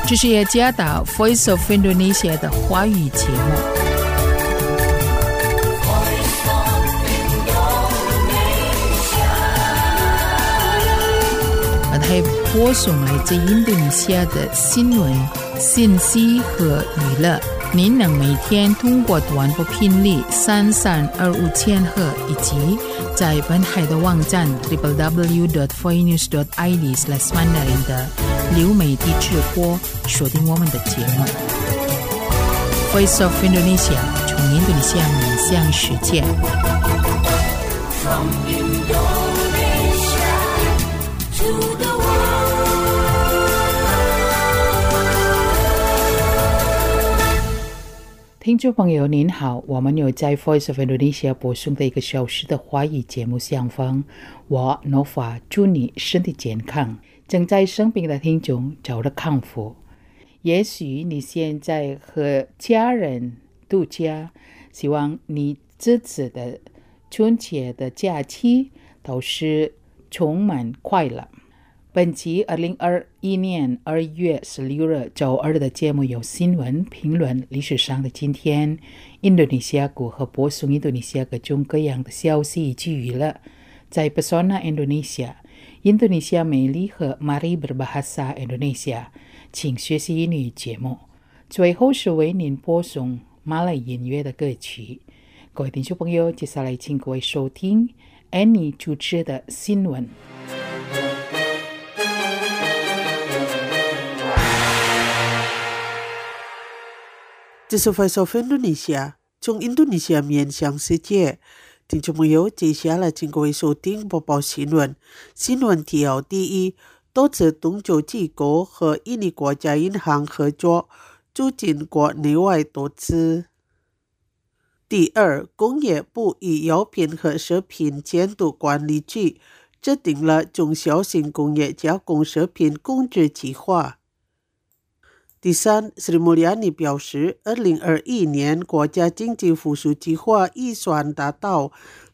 这是雅加达 Voice of Indonesia 的华语节目。还播送来自印度尼西亚的新闻、信息和娱乐。您能每天通过短波频率3325千赫以及在本海的网站 www.voinews.id/mandarin 的流媒体直播收听我们的节目。Voice of Indonesia 从印度尼西亚面向世界。From Indonesia to the听众朋友您好，我们有在 Voice of Indonesia 播送的1个小时的华语节目相逢。我 Nova 祝你身体健康，正在生病的听众早日康复。也许你现在和家人度假，希望你这次的春节的假期都是充满快乐。本期2021年2月16日周二的节目有新闻、评论、历史上的今天、印度尼西亚股和播送印度尼西亚各种各样的消息以及娱乐。在 Pesona Indonesia 印度尼西亚美丽和 Mari Berbahasa Indonesia 请学习英语节目。最后是为您播送马来音乐的歌曲。各位听众朋友，接下来请各位收听 Annie 主持的新闻。 这是 Voice of Indonesia 从印度尼西亚面向世界。听众朋友，接下来请各位收听播报新闻。新闻提要：第一，多次东洲机构和印尼国家银行合作，促进国内外投资。第二，工业部与药品和食品监督管理局制定了中小型工业加工食品控制计划。第三， Sri Mulyani 表示2021年国家经济复苏计划预算达到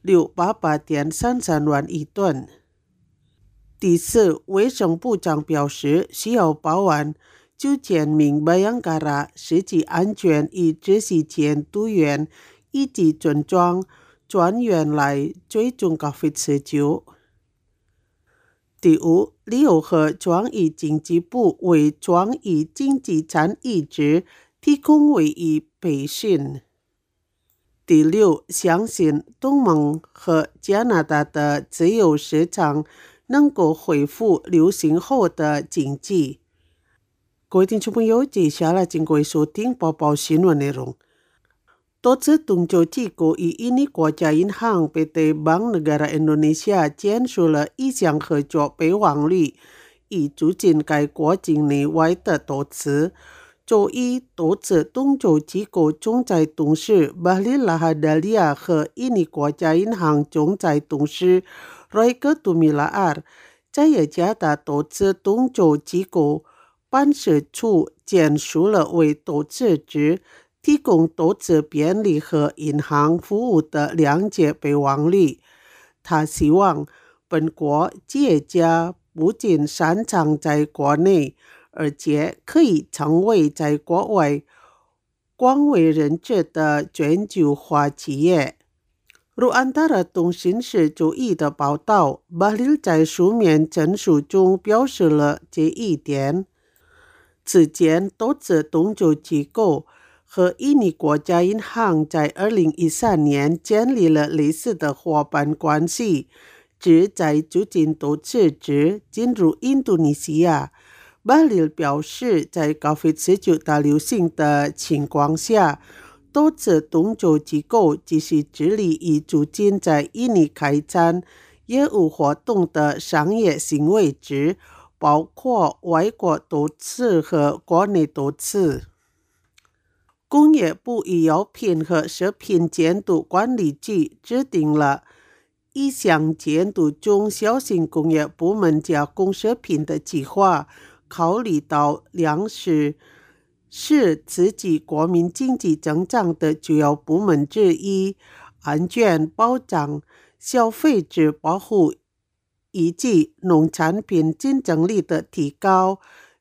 688.33万亿吨。第四，卫生部长表示需要保安9000名 Bayangkara 实际安全与知识监督员以及军装专员来追踪 COVID-19。第五，旅游和创意经济部为创意经济产业局提供会议培训。第六，相信东盟和加拿大的自由市场能够恢复流行后的经济。各位听众朋友，接下来请各位收听播报新闻内容。多次东洲机构与印尼国家银行 PT Bank Negara Indonesia 签署了一项合作备忘录，以促进该国境内外的投资。周一，多次东洲机构总裁董事 Bahlil Lahadalia 和印尼国家银行总裁董事 Roy Ketumilaar 在雅加达投资东洲机构办事处签署了为投资者提供投资便利和银行服务的两节备忘录。他希望本国企业家不仅擅长在国内，而且可以成为在国外广为人知的全球化企业。如Antara通讯社周一的报道，巴里在书面陈述中表示了这一点。此前，投资东洲机构和印尼国家银行在2013年建立了类似的伙伴关系，旨在促进投资者进入印度尼西亚。巴里表示，在 COVID-19 大流行的情况下，多次东洲机构继续致力于促进在印尼开展业务活动的商业行为者，包括外国投资和国内投资。工业部与药品和食品监督管理局制定了一项监督中小型工业部门加工食品的计划，考虑到粮食是刺激国民经济增长的主要部门之一，安全保障、消费者保护以及农产品竞争力的提高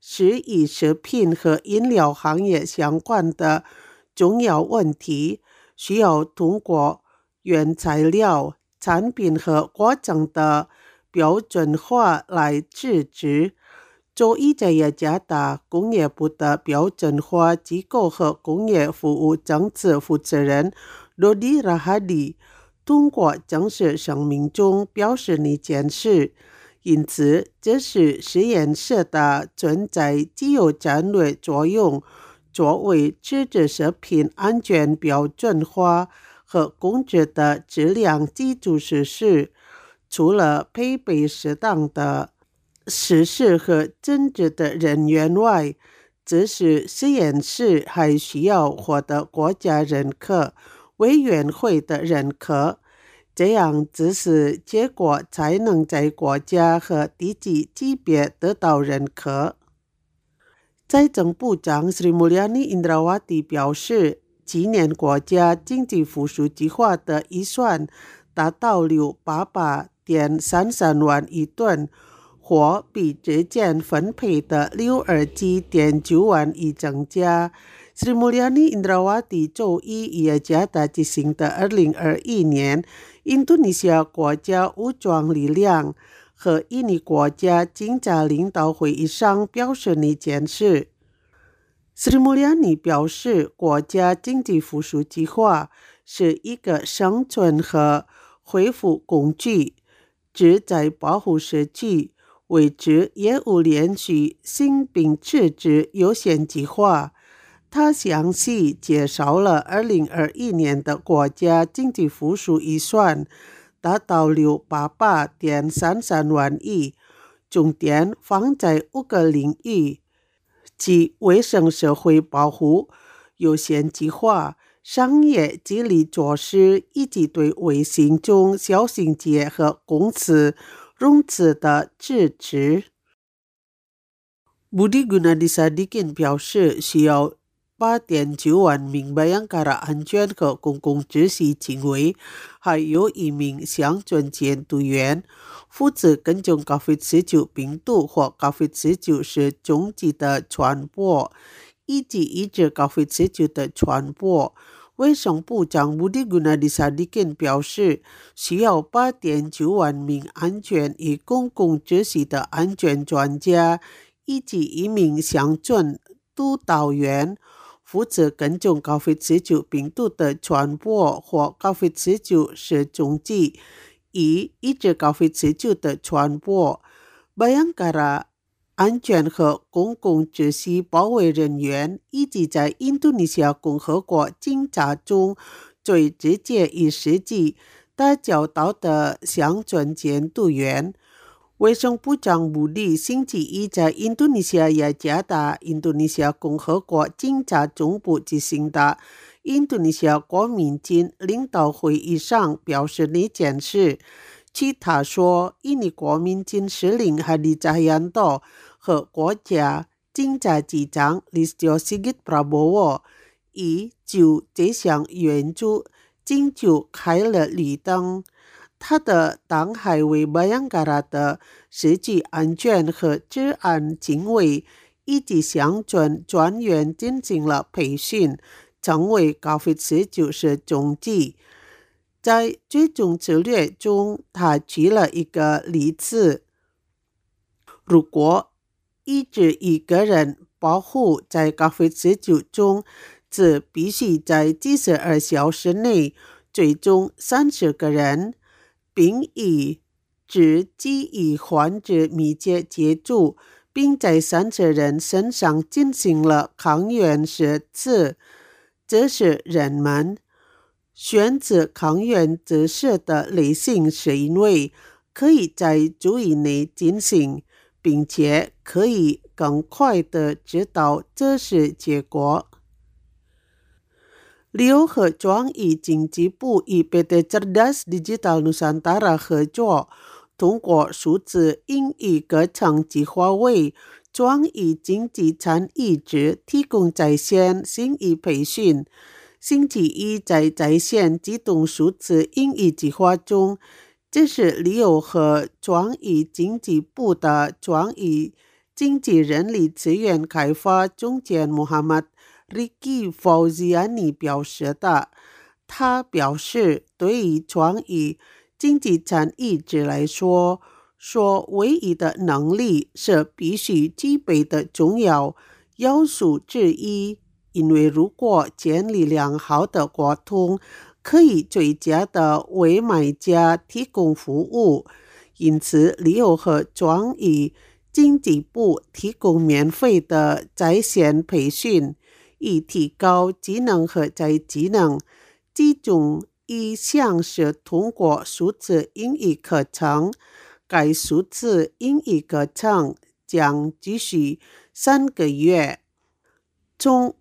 是与食品和饮料行业相关的重要问题，需要通过原材料、产品和过程的标准化来制止。周一在雅加达工业部的标准化机构和工业服务政策负责人罗迪拉哈迪通过正式声明中表示那件事，因此这是实验室的存在具有战略作用，作为制止食品安全标准化和控制的质量基础设施，除了配备适当的实施和政治的人员外，这是实验室还需要获得国家认可委员会的认可，这样只是结果才能在国家和地级级别得到认可。财政部长 Sri Mulyani Indrawati 表示，今年国家经济复苏计划的预算达到688.33万亿吨，或比之前分配的627.9万亿增加。Sri Mulyani Indrawati 周一与雅加达举行的2021年印度尼西亚国家武装力量和印尼国家经济领导会议上表示那件事。Sri Mulyani 表示，国家经济复苏计划是一个生存和恢复工具，旨在保护社区，维持业务连续性并制止优先计划。他详细介绍了2021年的国家经济复苏预算达到688.33万亿，重点放在5个领域，即卫生社会保护、优先计划、商业激励措施以及对微型中小型企业和公司融资的支持。Budi Gunadisadikin 表示，需要8.9万名Bayangkara 安全和公共秩序警卫，还有1名乡村监督员，负责跟踪 COVID-19 病毒或 COVID-19 是终极的传播，以及抑制 COVID-19 的传播。卫生部长 Budi Gunadisadikin 表示，需要8.9万名安全与公共秩序的安全专家，以及1名乡村督导员，负责跟踪 COVID-19 病毒的传播或 COVID-19 是终极，以抑制 COVID-19 的传播。Bayangkara 安全和公共秩序保卫人员以及在印度尼西亚共和国警察中最直接与实际打交道的乡村监督员。卫生部长Budi星期一在印度尼西亚雅加达印度尼西亚共和国警察总部举行的印度尼西亚国民军领导会议上表示那件事。据他说，印尼国民军司令Hadi Cahyanto和国家警察局长Listio Sigit Prabowo 已就这项援助请求开了绿灯。他的党还为Bayangkara的实际安全和治安警卫以及乡村专员进行了培训，成为 COVID-19 是终极。在追踪策略中，他举了一个例子：如果抑制一个人保护在 COVID-19 中，则必须在72小时内追踪30个人，并以只基于患者密切接触，并在30人身上进行了抗原设置。这是人们选择抗原测试的类型，是因为可以在周以内进行，并且可以更快地知道测试结果。Leo 和庄与经济部与 PT Cerdas Digital Nusantara 合作，通过数字英语课程计划为庄与经济产业者提供在线英语培训。星期一在在线机动数字英语计划中，这是Leo和庄与经济部的庄与经济人力资源开发总监穆罕默德 Ricky Fauziani 表示的。他表示，对于创意经济产业者来说，唯一的能力是必须具备的重要要素之一，因为如果建立良好的沟通，可以最佳的为买家提供服务。因此，旅游和创意经济部提供免费的在线培训，以提高技能和再技能。其中一项是通过数字英语课程，该数字英语课程将继续3个月。从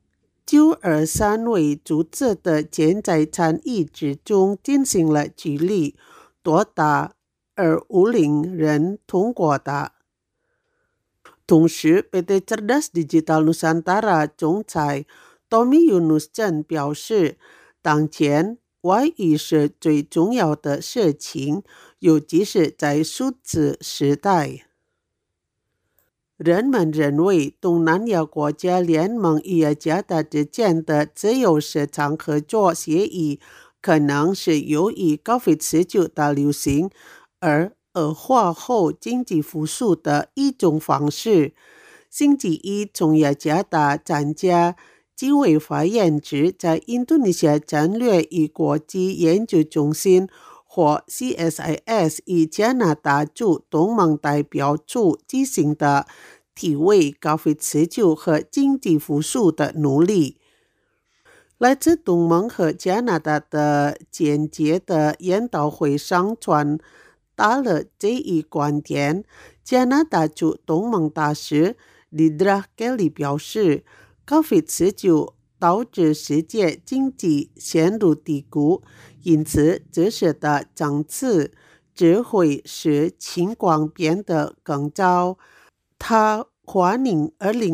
923位组织的建材产业之中进行了举例，多达250人通过的。同时 PT Cerdas Digital Nusantara 总裁 Tommy Yunus Chen 表示，当前外语是最重要的事情，尤其是在数字时代。人们认为东南亚国家联盟与雅加达之间的自由市场合作协议可能是由于 COVID-19 大流行而恶化后经济复苏的一种方式。星期一从雅加达参加几位发言者在印度尼西亚战略与国际研究中心或 CSIS 与加拿大驻东盟代表处进行的体味COVID-19和经济复苏的努力。来自东盟和加拿大的间接的研讨会上传达了这一观点。加拿大驻东盟大使 Lidra Kelly 表示， COVID-19 导致世界经济陷入低谷，因此这时的政治只会使情况变得更糟。他欢迎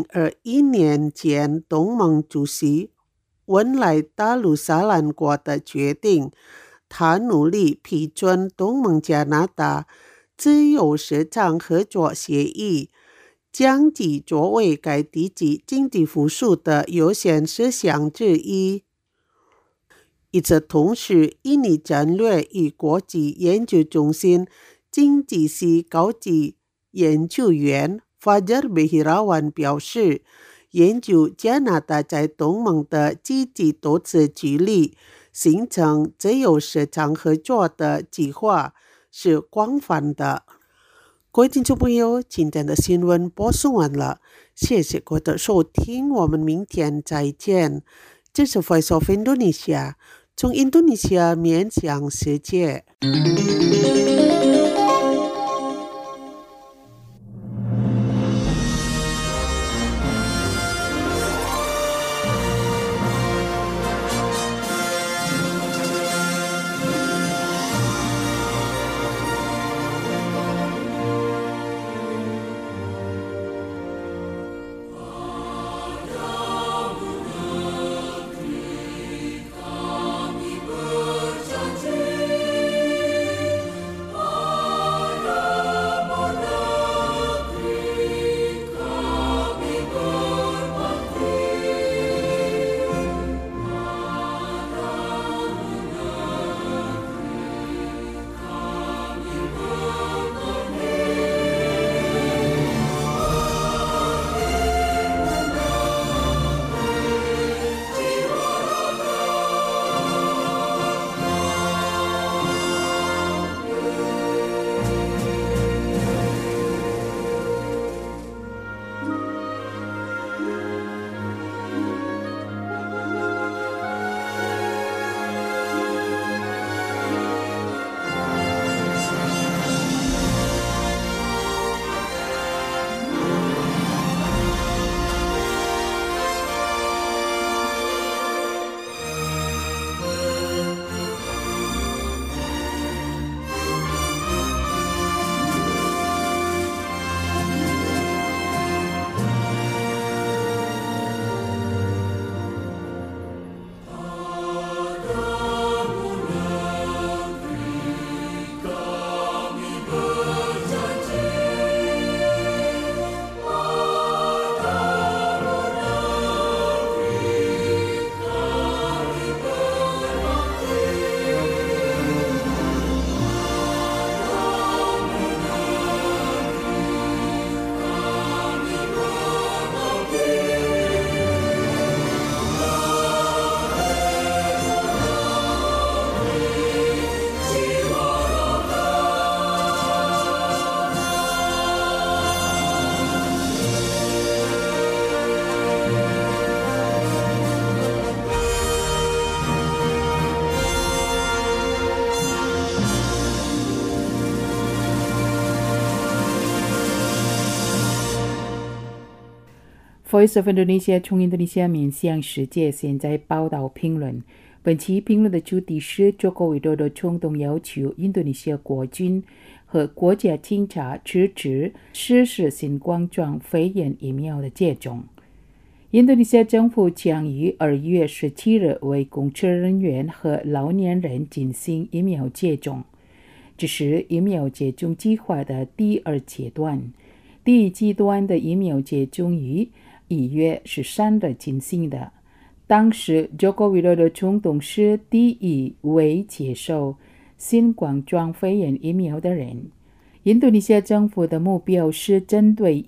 2021年前东盟主席文莱达鲁萨兰国的决定。他努力批准东盟加拿大自由市场合作协议，将其作为该地区经济复苏的优先事项之一。与此同时，印尼战略与国际研究中心经济系高级研究员 Fajar Behirawan 表示，研究加拿大在东盟的积极投资举例，形成自由市场合作的计划是广泛的。各位听众朋友，今天的新闻播送完了，谢谢各位的收听，我们明天再见。这是 Voice of Indonesia， 从印度尼西亚面向世界。 Voice of Indonesia 从印度尼西亚面向世界，现在报道评论。本期评论的主题是中国委托的冲动要求印度尼西亚国军和国家警察支持实施新冠状肺炎疫苗的接种。印度尼西亚政府将于2月17日为公职人员和老年人进行疫苗接种，这是疫苗接种计划的第2阶段。第一阶段的疫苗接种于1月13日进行的。当时中国委托的冲动是第一位接受新冠状肺炎疫苗的人。印度尼西亚政府的目标是针对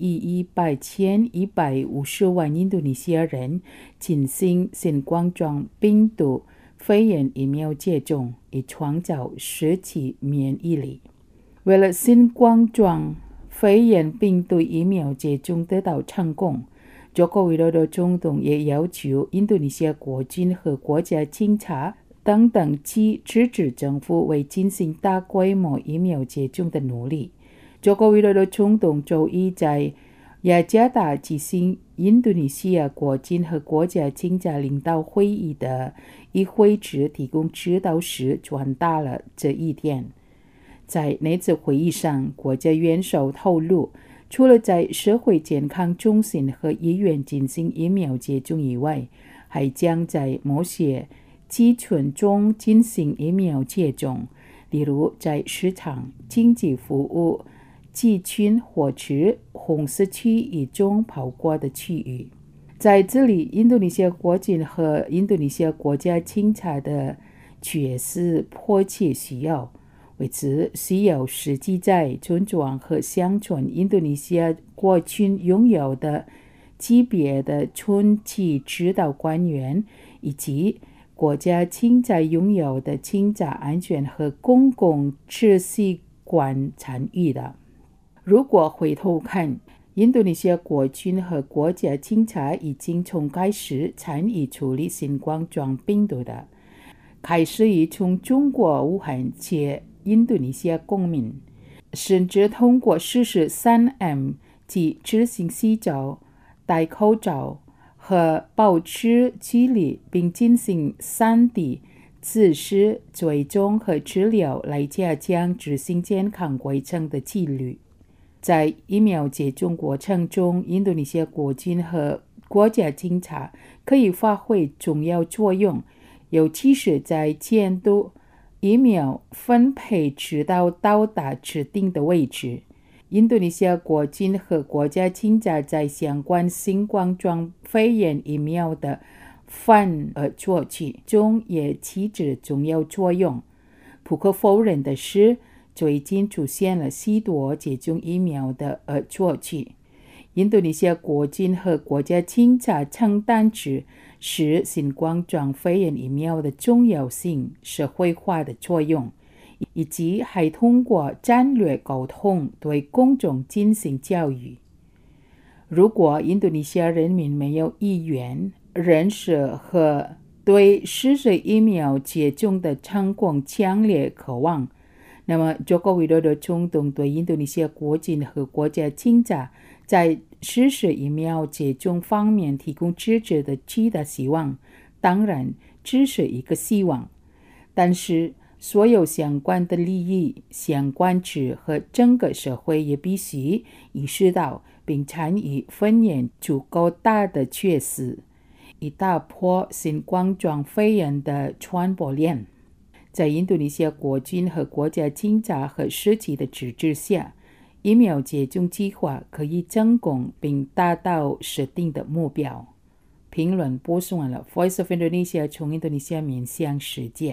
150万印度尼西亚人进行新冠状病毒肺炎疫苗接种，以创造实际免疫力。为了新冠状肺炎病毒疫苗接种得到成功，中国委托的冲动也要求印度尼西亚国军和国家警察等等支持政府为进行大规模疫苗接种的努力。中国委托的冲动周一在雅加达举行印度尼西亚国军和国家警察领导会议的议会时提供指导时传达了这一点。在那次会议上，国家元首透露，除了在社会健康中心和医院进行疫苗接种以外，还将在某些集群中进行疫苗接种，例如在市场、经济服务、集群或者红色区域中跑过的区域。在这里，印度尼西亚国军和印度尼西亚国家警察的确实迫切需要。为此，需要实际在村庄和乡村印度尼西亚国军拥有的级别的村级指导官员，以及国家警察拥有的警察安全和公共秩序官参与的。如果回头看，印度尼西亚国军和国家警察已经从开始参与处理新冠状病毒的，开始于从中国武汉且印度尼西亚公民，甚至通过实施3M 即执行洗澡、戴口罩和保持距离，并进行3D 自视追踪和治疗来加强执行健康规程的纪律。在疫苗接种过程中，印度尼西亚国军和国家警察可以发挥重要作用，尤其是在监督疫苗分配直到达指定的位置。印度尼西亚国军和国家警察在相关新冠状肺炎疫苗的反作取中也起着重要作用。不可否认的是，最近出现了许多接种疫苗的作取。印度尼西亚国军和国家警察承担着使新冠状肺炎疫苗的重要性社会化的作用，以及还通过战略沟通对公众进行教育。如果印度尼西亚人民没有意愿、认识和对实施疫苗接种的成功强烈渴望，那么中国委托的冲动对印度尼西亚国军和国家警察在实施疫苗接种方面提供支持的极大希望，当然只是一个希望。但是所有相关的利益相关者和整个社会也必须意识到并参与扮演足够大的角色，以打破新冠状肺炎的传播链。在印度尼西亚国军和国家警察和实际的支持下，疫苗接种计划可以成功并达到设定的目标。评论播送完了 Voice of Indonesia 从印度尼西亚面向世界。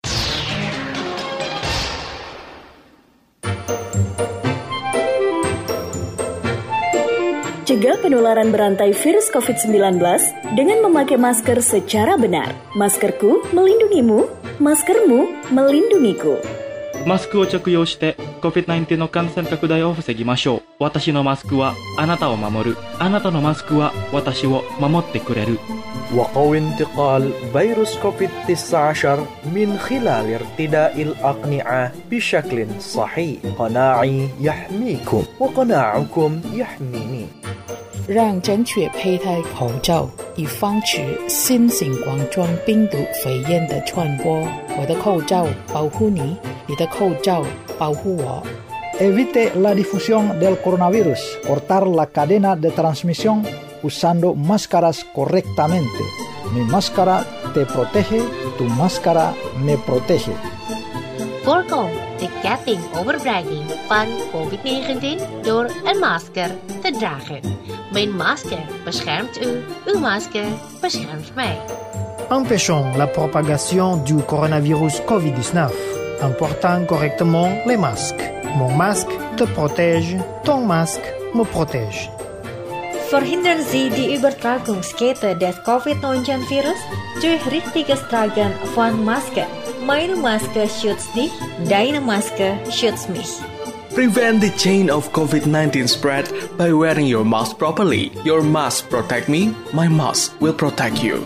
Cegah penularan berantai virus COVID-19 dengan memakai masker secara benar. Maskerku melindungimu, maskermu melindungiku. マスクを着用して COVID-19 の感染拡大を防ぎましょう。私のマスクはあなたを守る。あなたのマスクは私を守ってくれる。 وقو انتقال فيروس كوفيد-19 من خلال ارتداء الأقنعة بشكل صحيح. قناعي يحميكم وقناعكم يحميني. 让正确佩戴口罩，以防止新型冠状病毒肺炎的传播。我的口罩保护你，你的口罩保护我。 Evite la difusión del coronavirus. Cortar la cadena de transmisión usando máscaras correctamente. Mi máscara te protege, tu máscara me protege. Voorkom de ketting overbrenging van COVID-19 door een masker te dragen. Mijn masker beschermt u, uw masker beschermt mij. Empêchons la propagation du coronavirus COVID-19 en portant correctement les masques. Mon masque te protège, ton masque me protège. Verhindern Sie die Übertragungskette des COVID-19-Virus durch richtiges Tragen von Maske. Meine Maske schützt dich, deine Maske schützt mich. Prevent the chain of COVID-19 spread by wearing your mask properly. Your mask protect me, my mask will protect you.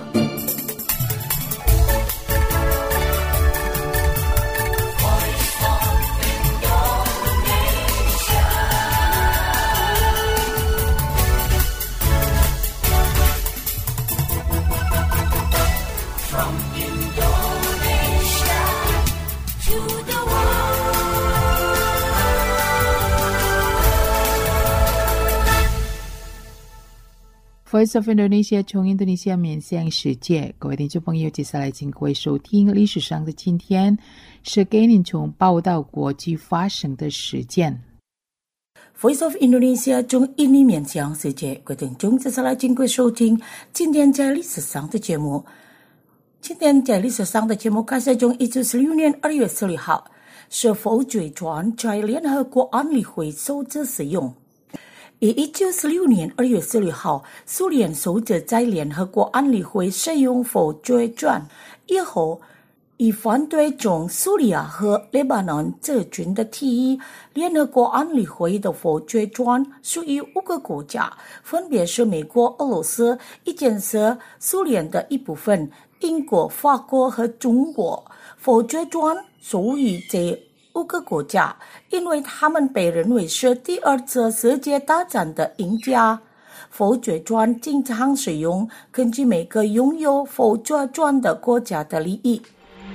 Voice of Indonesia 从印度尼西亚面向世界，各位听众朋友，接下来请各位收听历史上的今天，是给您从报道国际发生的事件。 Voice of Indonesia 从印尼面向世界，各位听众接下来请各位收听今天在历史上的节目。今天在历史上的节目开始从1946年2月4号，是否决权在联合国安理会首次使用。以1946年2月4号，苏联首次在联合国安理会使用否决权以后，以反对从叙利亚和黎巴嫩撤军的提议，联合国安理会的否决权属于5个国家，分别是美国、俄罗斯，以前是苏联的一部分，英国、法国和中国。否决权属于这5个国家，因为他们被认为是第二次世界大战的赢家。否决权经常使用，根据每个拥有否决权的国家的利益。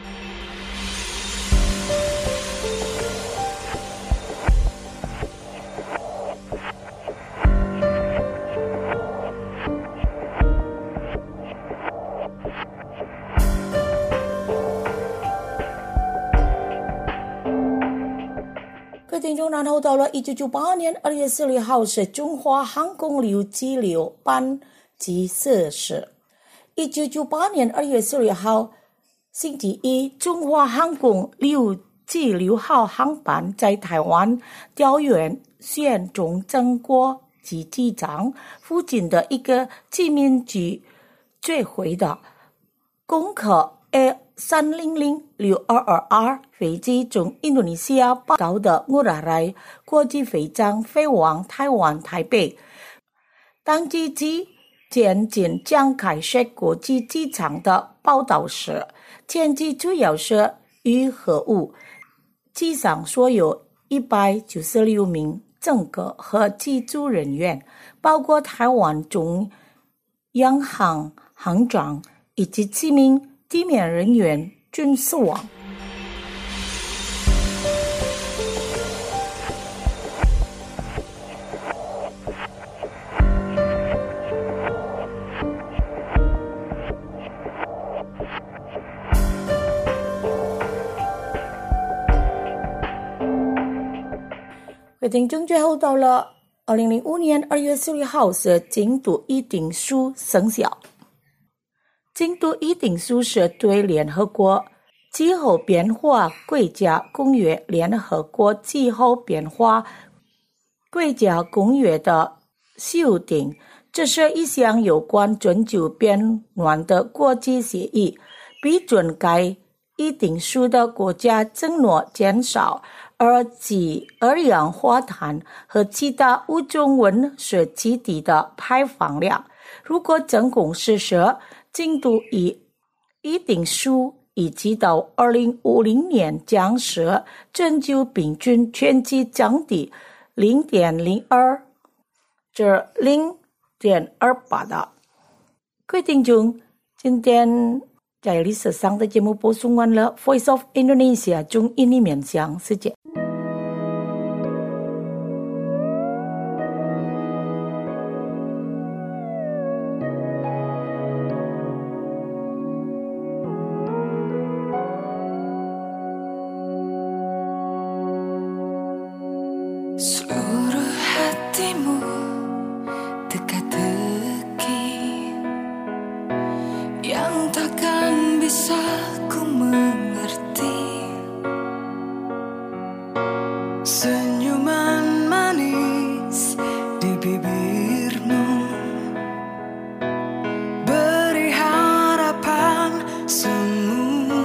听众，然后到了1998年2月4号是中华航空留机留班机失事。1998年2月4号星期一，中华航空留机6号航班在台湾桃园县中正国际机场附近的一个居民区坠毁的空客 A300-622R 飞机从印度尼西亚巴岛的ngurah rai国际飞机飞往台湾台北。当机机前进将开设国际机场的报道时，前机主要是与货物，机上所有196名乘客和机组人员，包括台湾中央航航长以及7名地面人员均死亡。听众，最后到了2005年2月4号是京都议定书生效。京都议定书是对联合国气候变化国家公约联合国气候变化国家公约的修订，这是一项有关全球变暖的国际协议，批准该议定书的国家承诺减少二氧化碳和其他五种温室气体的排放量。如果成功实施，京都议定书以及到2050年将使全球平均全气降低 0.02 至 2.28的。各位听众，今天在历史上的节目播送完了 Voice of Indonesia 中印尼面向世界。 Seluruh hatimu teka-teki yang takkan bisa ku mengerti. Senyuman manis di bibirmu beri harapan semu.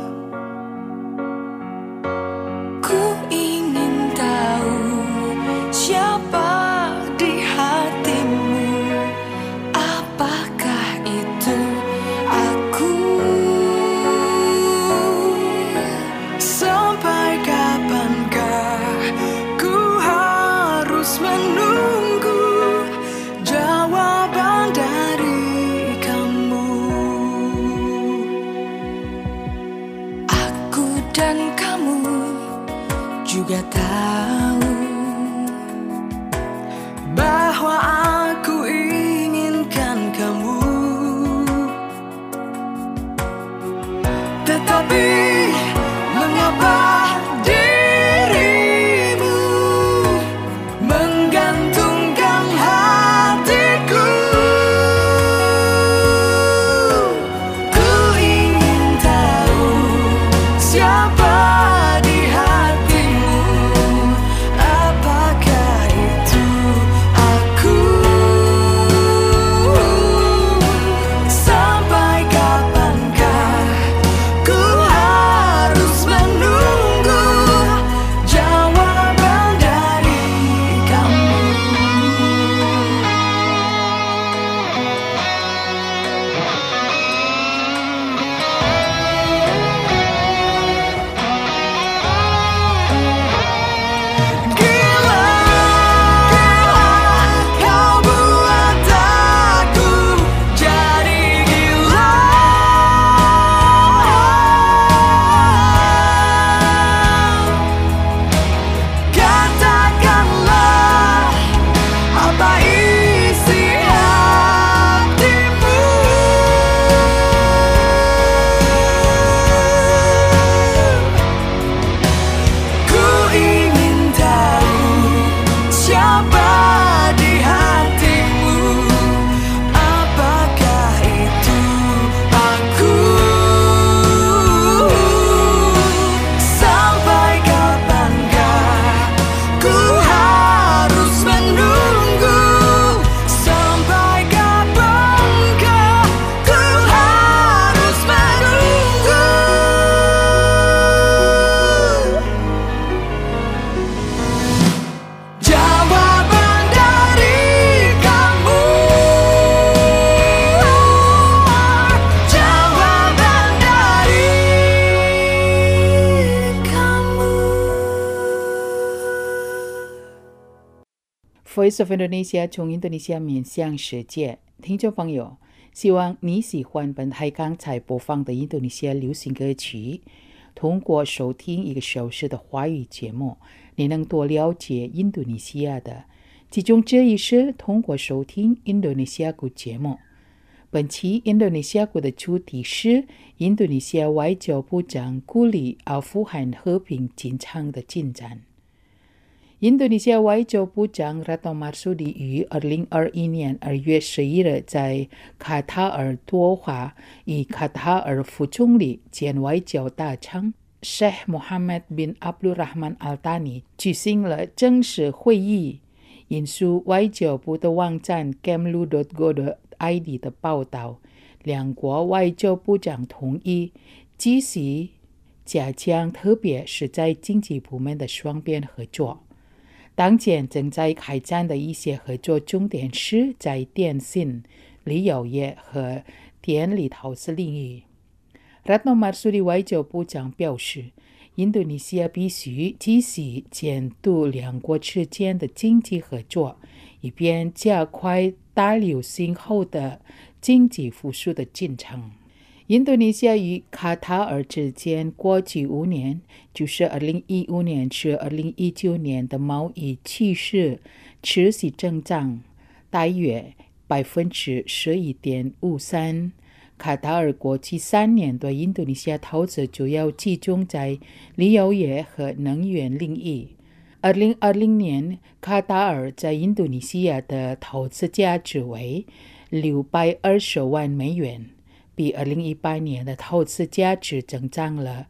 Ku ingin tahu siapa di hatimu, apakah itu aku? Sampai kapankah ku harus menunggu jawaban dari kamu? Aku dan kamu juga tahu bahwa aku inginkan kamu, tetapi mengapa dirimu menggantungkan hatiku? Ku ingin tahu siapa di hatimu, apakah itu aku? Sampai kapankah ku harus menunggu jawaban dari kamu? Gila, kau buat aku jadi gila. Katakanlah apa isi hatimu. Ku ingin tahu siapa di hatimu, apakah itu aku? Sampai kapankah ku harus menunggu? Sampai kapankah ku harus menunggu? Jawaban dari kamu, jawaban dari kamu. Voice of Indonesia 从印度尼西亚面向世界，听众朋友，希望你喜欢本台刚才播放的印度尼西亚流行歌曲。通过收听1个小时的华语节目，你能多了解印度尼西亚的。其中这一是通过收听印度尼西亚语节目。本期印度尼西亚语的主题是印度尼西亚外交部长鼓励阿富汗和平进程的进展。印度尼西亚外交部长 Retno Marsudi 于2021年2月11日在卡塔尔多哈与卡塔尔副总理兼外交大臣 Sheikh Mohammed bin Abdul Rahman Al Thani 举行了正式会议。引述外交部的网站 kemlu.go.id 的报道，两国外交部长同意继续加强，特别是在经济部门的双边合作。当前正在开展的一些合作重点是在电信、旅游业和电力投资领域。Retno Marsudi 外交部长表示， 印度尼西亚必须继续监督两国之间的经济合作，以便加快大流行后的经济复苏的进程。印度尼西亚与卡塔尔之间过去5年，就是2015年至2019年的贸易趋势持续增长，大约11.53%。卡塔尔过去3年对印度尼西亚投资主要集中在旅游业和能源领域。2020年，卡塔尔在印度尼西亚的投资价值为620万美元，比2018年的投资价值增长了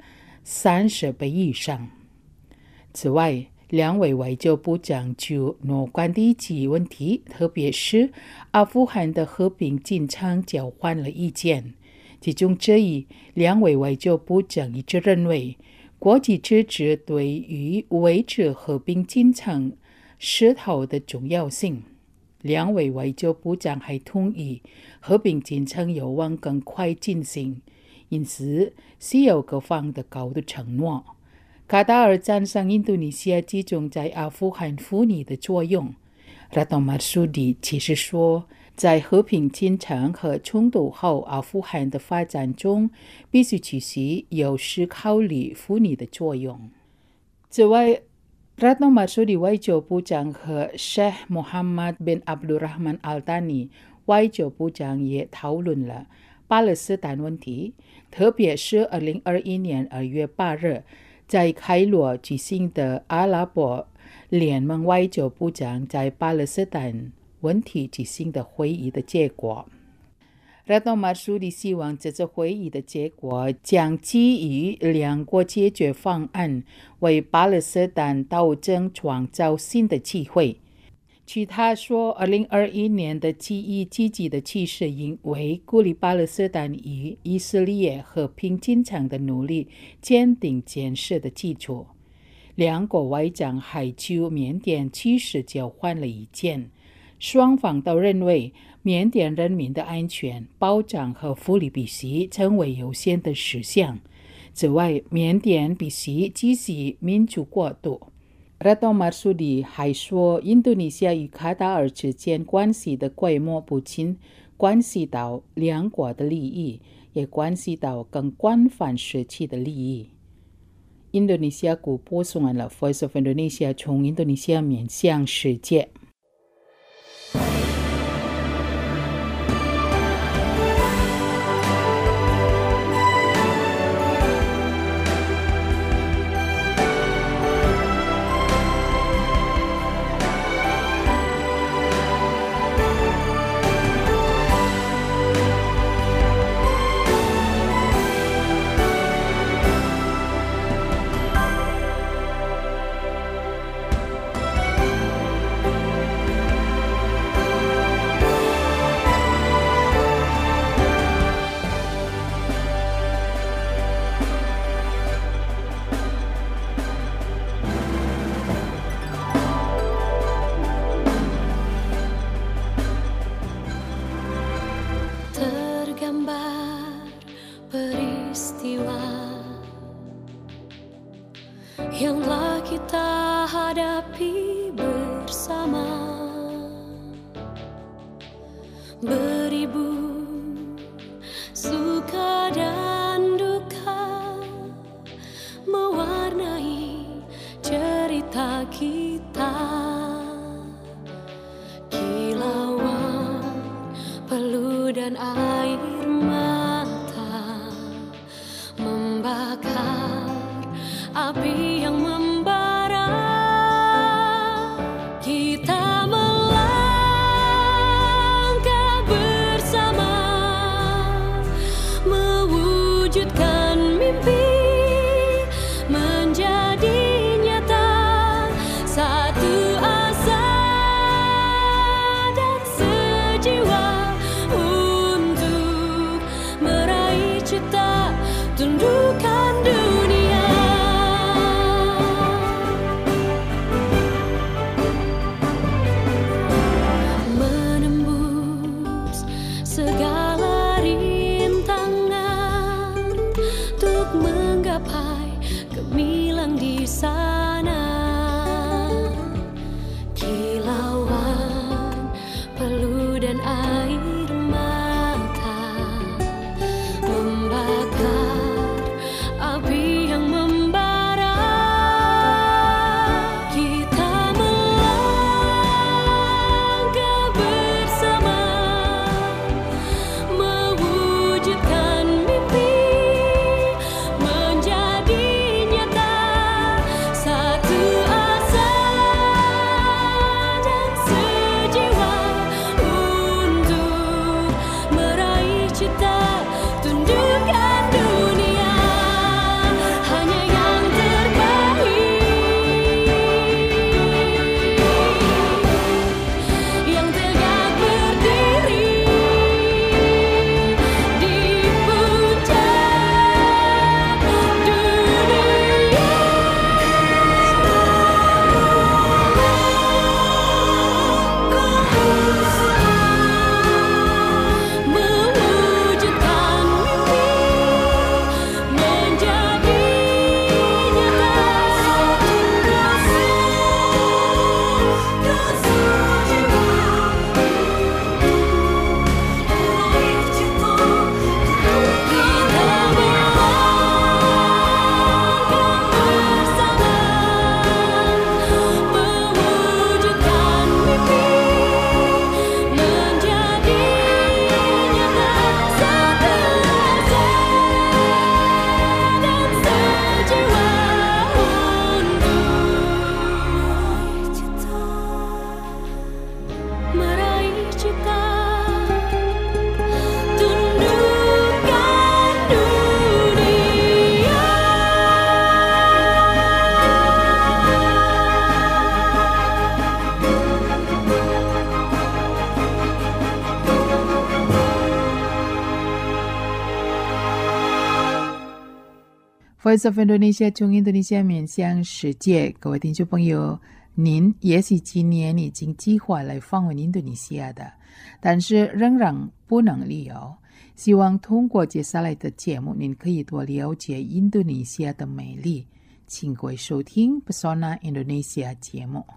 30倍以上。此外，两位外交部长就有关地区问题，特别是阿富汗的和平进程交换了意见。其中之一，两位外交部长一致认为，国际支持对于维持和平进程势头的重要性。两位外交部长还同意，和平进程有望更快进行，因此需要各方的高度承诺。卡塔尔赞赏印度尼西亚集中在阿富汗妇女的作用。Retno Marsudi 其实说，在和平进程和冲突后阿富汗的发展中，必须继续有时考虑妇女的作用。此外，Retno Marsudi 外交部长和 Sheikh Mohammed bin Abdulrahman Al Thani 外交部长也讨论了巴勒斯坦问题，特别是2021年2月8日在开罗举行的阿拉伯联盟外交部长在巴勒斯坦问题举行的会议的结果。Retno Marsudi 希望这次会议的结果将基于两国解决方案，为巴勒斯坦斗争创造新的机会。据他说，2021年的积极的趋势因为鼓励巴勒斯坦与以色列和平进程的努力坚定建设的基础。两国外长还就缅甸趋势交换了意见，双方都认为缅甸人民的安全保障和福利必须成为优先的事项。此外，缅甸必须继续民主过渡。Retno Marsudi 还说，印度尼西亚与卡塔尔之间关系的规模不仅关系到两国的利益，也关系到更广泛时期的利益。印度尼西亚广播送完了 Voice of Indonesia 从印度尼西亚面向世界。 Yang kita hadapi bersama, beribu suka dan duka mewarnai cerita kita. Kilauan peluh dan air mata membakar api yang membara. Kita melangkah bersama, mewujudkan mimpi menjadi nyata. Satu asa dan sejiwa untuk meraih cita, tundukkan dunia. Voice of Indonesia 中印度尼西亚面向世界，各位听众朋友，您也许今年已经计划来访问印度尼西亚的，但是仍然不能旅游。希望通过接下来的节目，您可以多了解印度尼西亚的美丽。请各位收听 Pesona Indonesia 节目。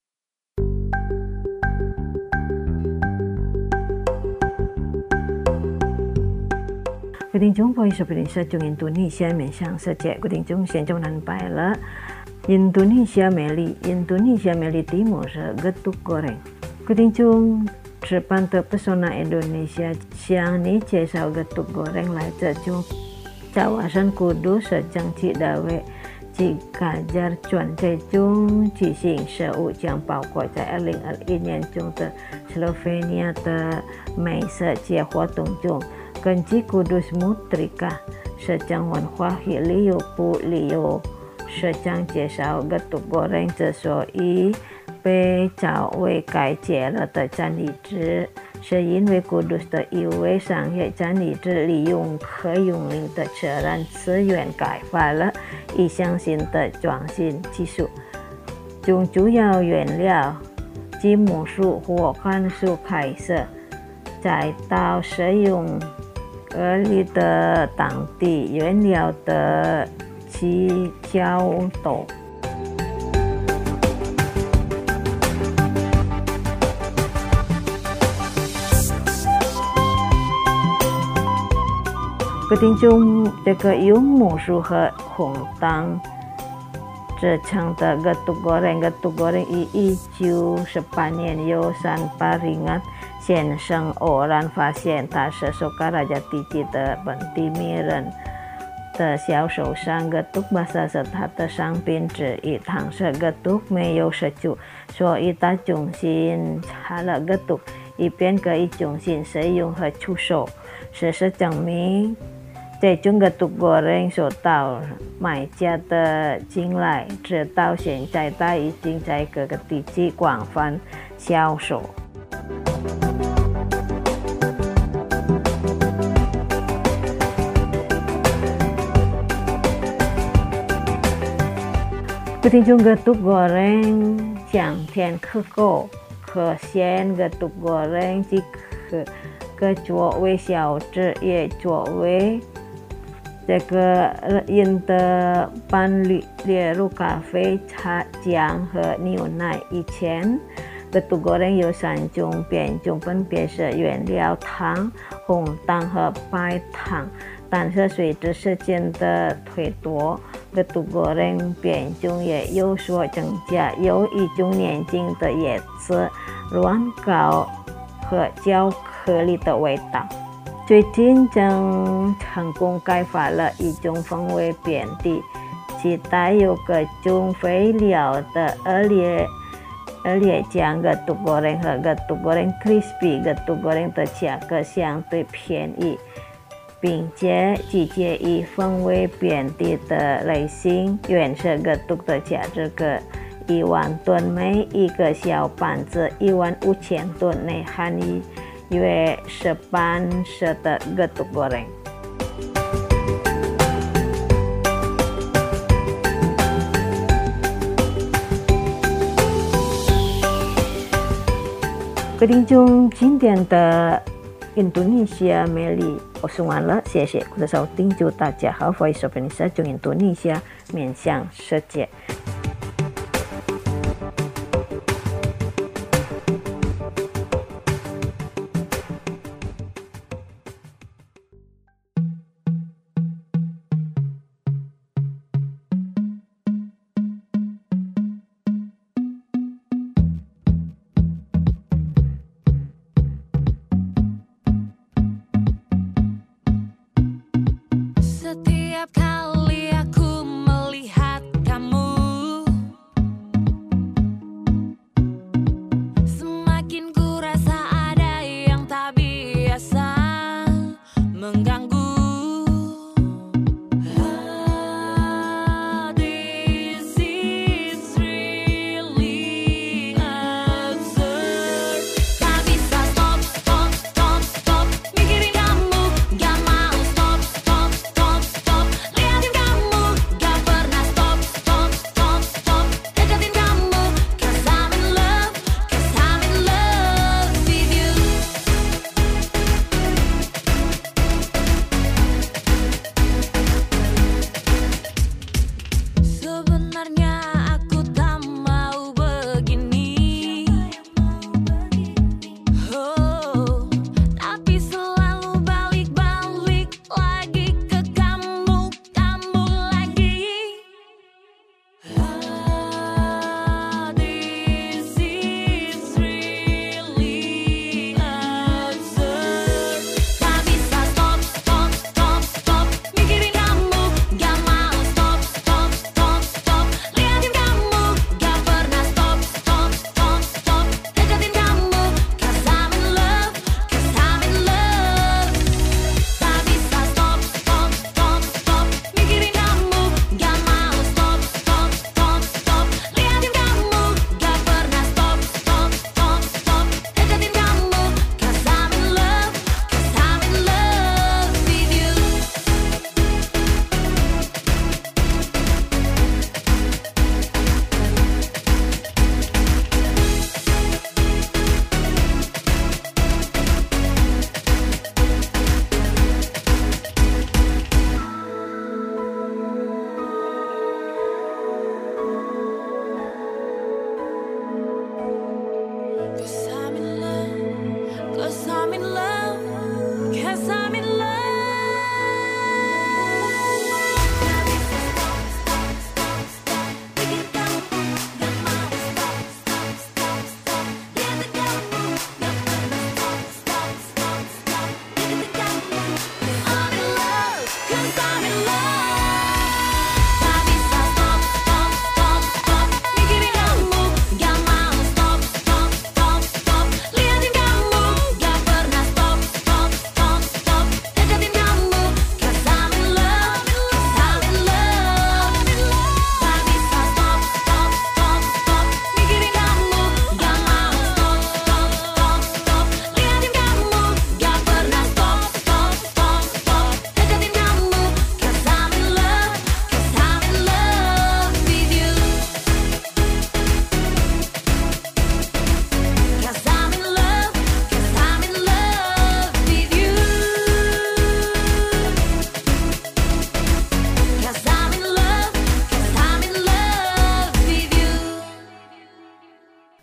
各位听众 Voice of Indonesia 中印度尼西亚面向世界，各位听众现在南拜了。印度尼西亚美丽timur是 getuk goreng。各位听众，吃饭的 Pesona Indonesia 向你介绍 getuk goreng 来自kawasan Kudus sejang Cidawe Cikajar Cuan Cejung Cising Seu Jiang Bao Kuai Cai Erling Inian Chung Te Slovenia Te Mei Se Chia Hua Tung Chung Kenci Kudus Mutrika Sejang Wan Hua Hi Liu Pu Liu Sejang Jiesao Getuk Goreng Zesoi Bei Chao Wei Kai Jie Le Te Chan Li Zhi是因为古都的因为商业占领之利用可用林的自然资源开发了一项新的创新技术，从主要原料积木树或桉树开始，再到使用合理的当地原料的起角斗。各位听众，这个用木薯和红糖制成的 getuk goreng以1918年由Sanparingat先生偶然发现它是Sokaraja地区的本地名人的销售商 getuk bahasa是它的商品之一。当时 getuk 没有食酒，所以它重新查了 getuk， 以便可以重新使用和出售。事实证明，这种 getuk goreng 受到买家的青睐，直到现在它已经在各个地区广泛销售。各位听众 getuk goreng 香甜可口可鲜 getuk goreng 既可作为小吃，也作为这个饮的伴侣，例如咖啡、茶酱和牛奶。以前 getuk goreng 有3种变种，分别是原料糖、红糖和白糖。但是随着时间的推多， getuk goreng 变种也有所增加，有一种年轻的叶子、软膏和巧克力的味道。最近正成功开发了一种风味便利，其带有各种肥料的二列酱 getuk goreng 和 getuk goreng crispy。 getuk goreng 的价格相对便宜，并且集结以风味便利的类型。原始 getuk 的价值个1万吨，每一个小盘子15000吨内含约18的 getuk goreng。各位听众，今天的印度尼西亚美丽我说完了，谢谢各位收听，祝大家好。Voice of Indonesia 中印度尼西亚面向世界。 Setiap kali aku melihat kamu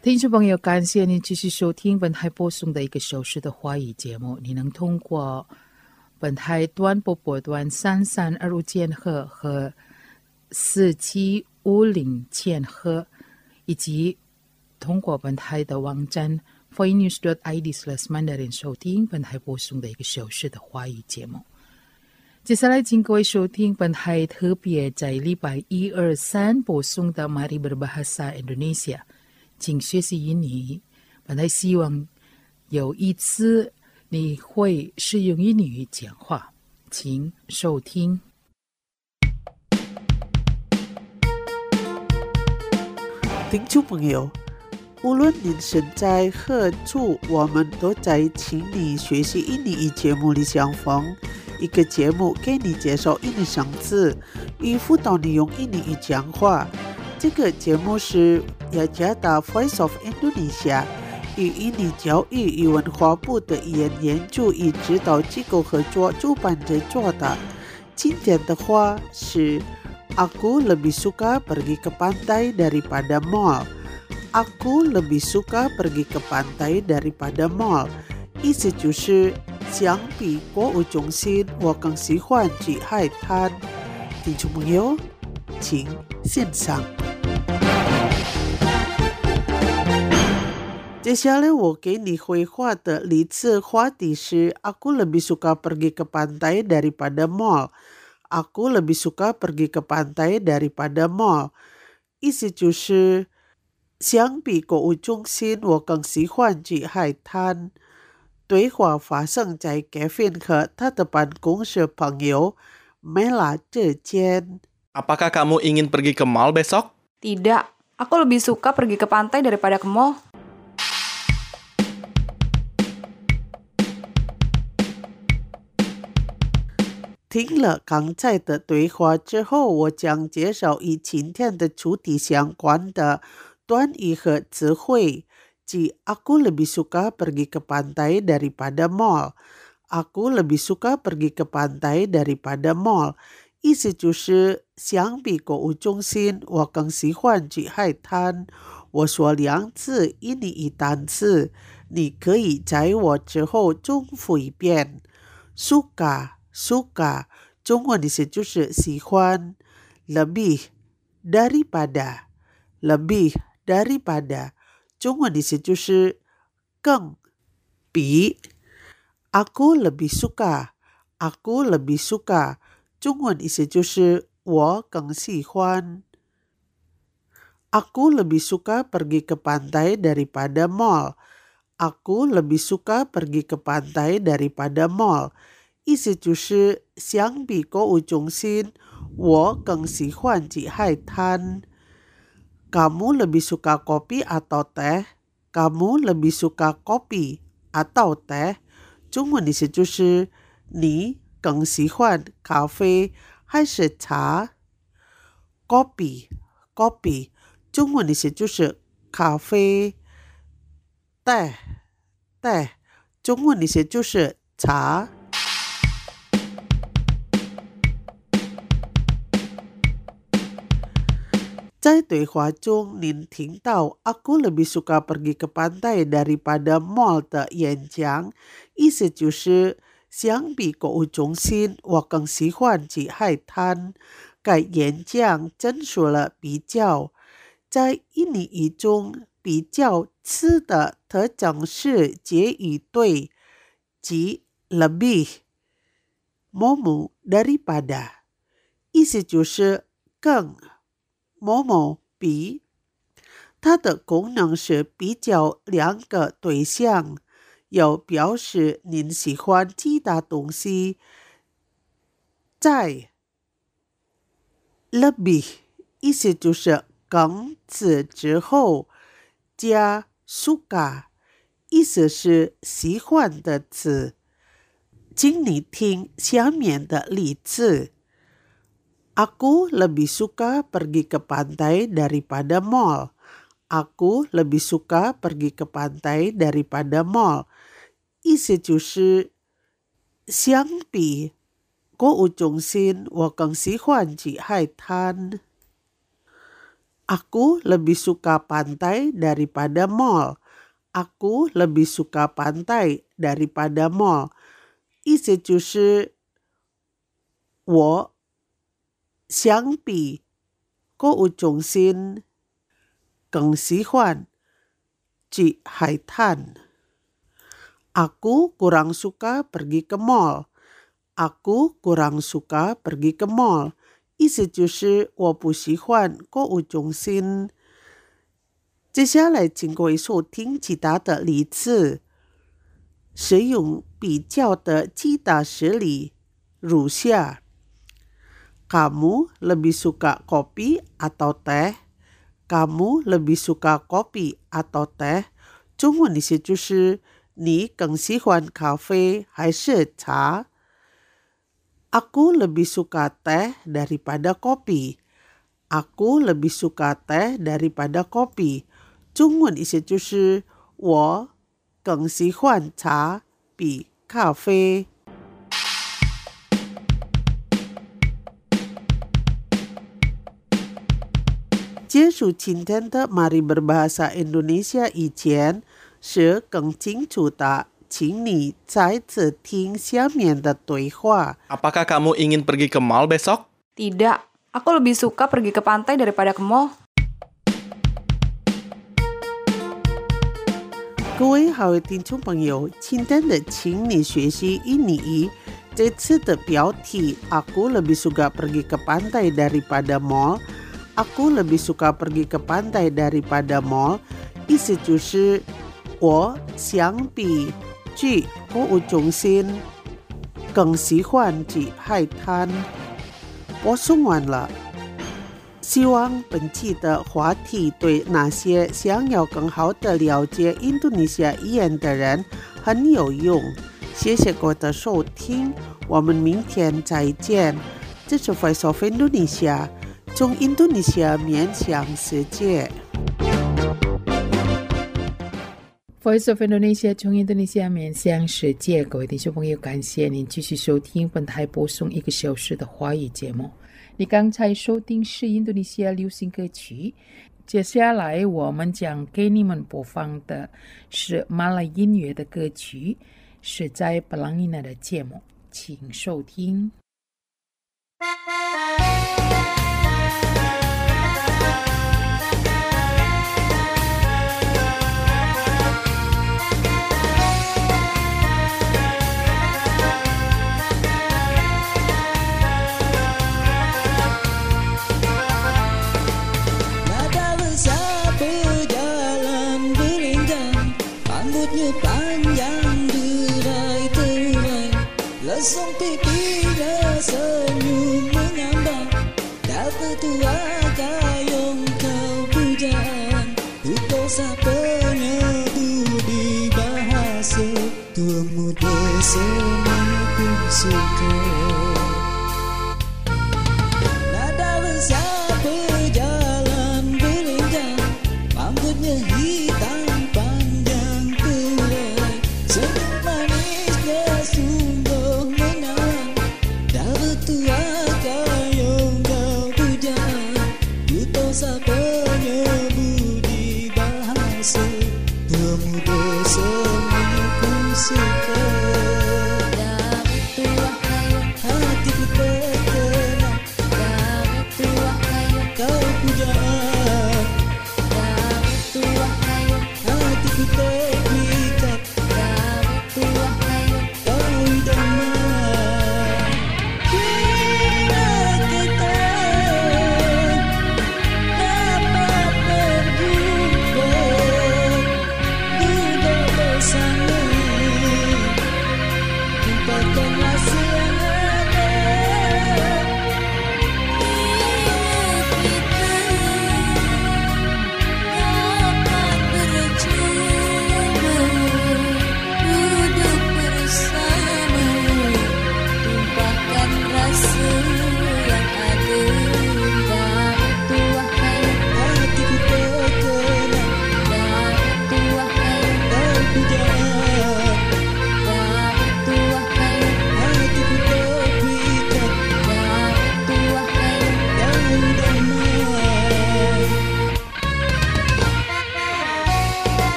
听众朋友，感谢您继续收听本台播送的1个小时的华语节目。你能通过本台短波段3325千赫和4750千赫，以及通过本台的网站 foreinews.id/mandarin 收听本台播送的1个小时的华语节目。接下来请各位收听本台特别在礼拜1、2、3播送的 Mari Berbahasa Indonesia， 请学习英语。本台希望有一次你会使用英语讲话，请收听。 听众朋友，无论您身在何处，我们都在请你学习印尼语节目里相逢。一个节目给你介绍印尼生字，与辅导你用印尼语讲话。这个节目是雅加达 Voice of Indonesia 与印尼教育与文化部的语言研究与指导机构合作主办制作的。今天的话是Aku lebih suka pergi ke pantai daripada mall. Aku lebih suka pergi ke pantai daripada mall. 意思就是相比购物中心，我更喜欢去海滩。听众朋友，请欣赏。接下来我给你回话的例子话题是 Aku lebih suka pergi ke pantai daripada mall。Aku lebih suka pergi ke pantai daripada mall。意思就是相比购物中心，我更喜欢去海滩。对话发生在 Kevin 和他的办公室朋友 Mela 之间。 Apakah kamu ingin pergi ke mall besok? Tidak, aku lebih suka pergi ke pantai daripada ke mall. 听了刚才的对话之后，我将介绍与今天的主题相关的短语和词汇，即 Aku lebih suka pergi ke pantai daripada mall。Aku lebih suka pergi ke pantai daripada mall。意思就是相比购物中心，我更喜欢去海滩。我说2次印尼语单词，你可以在我之后重复一遍。suka 中文意思就是喜欢。lebih daripada 中文意思就是更比。aku lebih suka 中文意思就是我更喜欢。Aku lebih suka pergi ke pantai daripada mall. Aku lebih suka pergi ke pantai daripada mall。意思就是相比购物中心，我更喜欢去海滩。Kamu lebih suka kopi atau teh? Kamu lebih suka kopi atau teh？ 中文意思就是你更喜欢咖啡还是茶？ Kopi 中文意思就是咖啡。teh 中文意思就是茶。在对话中，您听到 Aku lebih suka pergi ke pantai daripada mall 的演讲，意思就是相比购物中心，我更喜欢去海滩。该演讲陈述了比较。在印尼语中，比较词的特征是结语对，即 lebih momo daripada， 意思就是更。某某比，它的功能是比较2个对象，有表示您喜欢其他东西。在 lebih 意思就是更字之后加 suka， 意思是喜欢的词。请你听下面的例子。Aku lebih suka pergi ke pantai daripada mall. Aku lebih suka pergi ke pantai daripada mall。 意思就是相比购物中心，我更喜欢去海滩。 Aku lebih suka pantai daripada mall. Aku lebih suka pantai daripada mall. 意思就是我相比购物中心更喜欢去海滩。Aku kurang suka pergi ke mall. Aku kurang suka pergi ke mall. 意思就是我不喜欢购物中心。接下来请各位收听其他的例子，使用比较的其他实例，如下。Kamu lebih suka kopi atau teh? Kamu lebih suka kopi atau teh? 中文意思就是你更喜欢咖啡还是茶？ Aku lebih suka teh daripada kopi. Aku lebih suka teh daripada kopi. 中文意思就是我更喜欢茶比咖啡。结束今天的Mari Berbahasa Indonesia 以前，是更清楚的，请你再次听下面的对话。 Apakah kamu ingin pergi ke mall besok? Tidak, aku lebih suka pergi ke pantai daripada ke mall. 各位好听众朋友，今天的请你学习印尼语。这次的标题 Aku lebih suka pergi ke pantai daripada mall. Aku lebih suka pergi ke pantai daripada mall. 意思就是我相比去购物中心更喜欢去海滩。我说完了。希望本期的话题对那些想要更好的了解印度尼西亚语言的人很有用。谢谢各位的收听，我们明天再见。这是 Voice of Indonesia， 从印度尼西亚面向世界。 Voice of Indonesia 从印度尼西亚面向世界，各位听众朋友，感谢您继续收听本台播送1个小时的华语节目。你刚才收听是印度尼西亚流行歌曲，接下来我们将给你们播放的是马来音乐的歌曲，是在布朗伊娜的节目，请收听。 Lesung pipinya senyum mengambang, dah tertua gayung kau bujang. Untuk sapanya budi bahasa, tua muda semuanya pun suka. Nada besar berjalan berenggang, rambutnya hitam panjang terai, senyum manisnya sungguh menang. Dah bertua gayung kau bujang, buta sapanya budi bahasa, tua muda semuanya pun suka. Dah bertua gayung hatiku terkenang, dah bertua gayung kau bujang, dah bertua gayung hatiku terikat, dah bertua gayung kau damai. Bila kita dapat berjumpa, duduk bersama, lupakanlah siang ada. Bila kita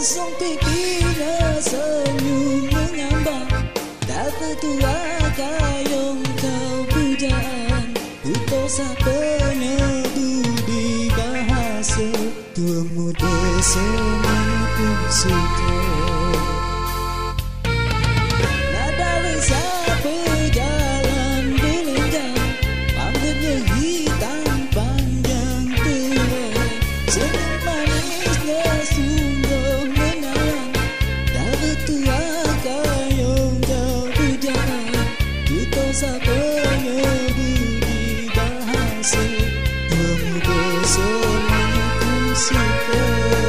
Mesong pipinya senyum menyambar, tak ketua kayong kau pujaan, putosa penyebudi bahasa, tuamu desa menipun suka. Nada besar berjalan berlenggang, rambutnya hitam panjang terai, senyum manisnya sungguh menawan, tak ketua kayong kau pujaan, putosa penyebudi bahasa, tuamu desa menipun suka.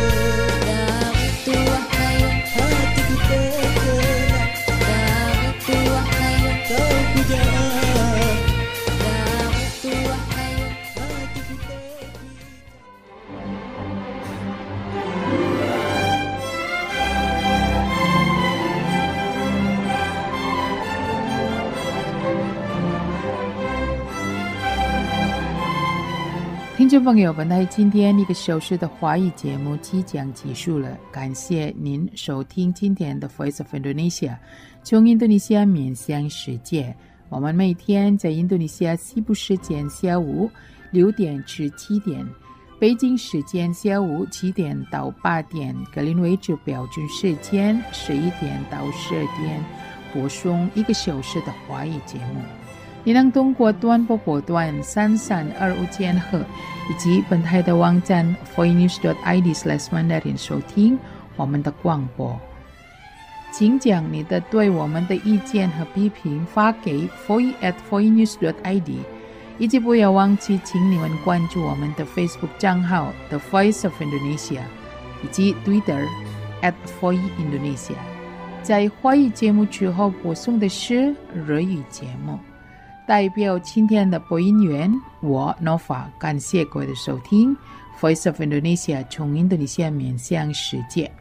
听众朋友，本台今天1个小时的华语节目即将结束了，感谢您收听今天的 Voice of Indonesia， 从印度尼西亚面向世界。我们每天在印度尼西亚西部时间下午6点至7点，北京时间下午7点到8点，格林威治标准时间11点到12点，播送1个小时的华语节目。你能通过短波段3325千赫以及本台的网站 voinews.id/mandarin 收听我们的广播。请将你的对我们的意见和批评发给 voice@voinews.id， 以及不要忘记请你们关注我们的 Facebook 账号 The Voice of Indonesia 以及 Twitter @voindonesia。 在华语节目之后播送的是日语节目。代表今天的播音员我 Nova， 感谢各位的收听。 Voice of Indonesia 从印度尼西亚面向世界。